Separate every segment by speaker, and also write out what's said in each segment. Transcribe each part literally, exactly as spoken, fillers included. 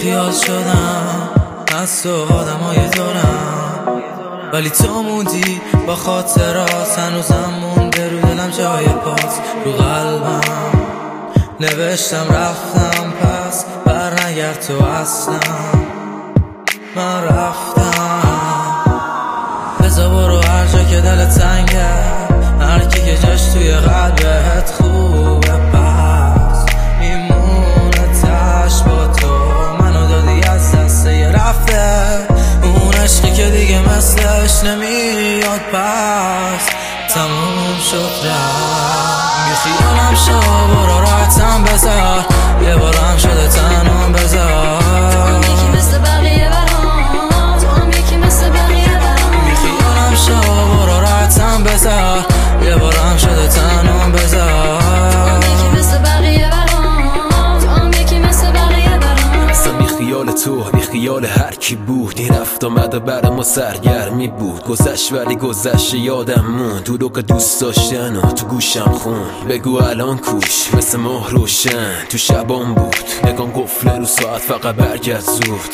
Speaker 1: بیخیال شدم از تو آدمای دورم، ولی تو موندی با خاطرات، هنوزم مونده رو دلم جای پات، رو قلبم نوشتم رفتم پس بر نگرد تو اصلا، من رفتم. بذار برو هر جا که دل تنگه، هر کی که جاش توی قلبت خوبه، پس میمونه تش با تو، منو دادی از دسته یه رفته، اون عشقی که دیگه مثلش نمیاد، پس تموم شد رفت. بیخیالم شو برو راحتم بذار، یه بارم شده تنم بذار، تو هم یکی مثل بقیه برام، تو هم یکی مثل بقیه برام. بیخیالم شو برو راحتم بذار، یه بارم شده تنم بذار، تو هم یکی مثل بقیه برام، تو هم یکی مثل بقیه برام.
Speaker 2: اصلا بی خیال تو بی خیال هر کی بود، این رفت آمد و بر ما سرگرمی بود، گذشت ولی گذشت یادم مون، تو رو که دوست داشتن و تو گوشم خون، بگو الان کوش مثل ماه روشن تو شبان بود، نگام قفله رو ساعت فقط برگرد زود،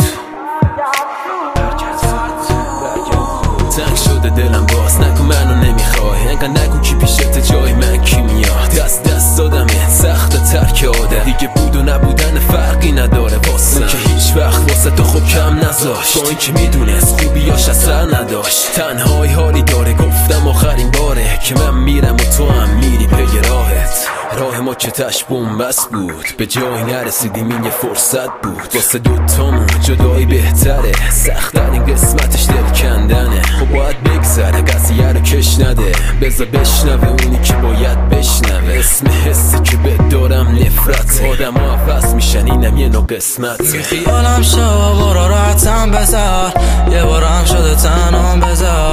Speaker 2: تنگ شده دلم باز، نگو منو نمیخوای، انقدر نگو کی پیشت جای من کی میاد، دست دست دادمه سخت ترک آدم، دیگه بود و نبودن فرقی نداره واسه که هیچ وقت واسه تو خوب کم نذاشت، با این که میدونست خوبیاش اثر نداشت، تنهای حالی داره گفتم آخرین باره که من میرم و تو هم میری پی راهت، راه ما که تش بومبست بود، به جایی نرسیدیم این یه فرصت بود، واسه دوتامون جدایی بهتره، سخت‌ترین قسمتش دل کندنه، خب باید بگذره قضیه رو کش نده، بذار بشنوه اونی که باید بشنوه، اسم حسی که بهت دارم نفرت، آدم ها عوض میشن اینم یه نوع قسمت.
Speaker 1: بیخیالم شو برو راحتم بذار، یه بارم شده تنم بذار،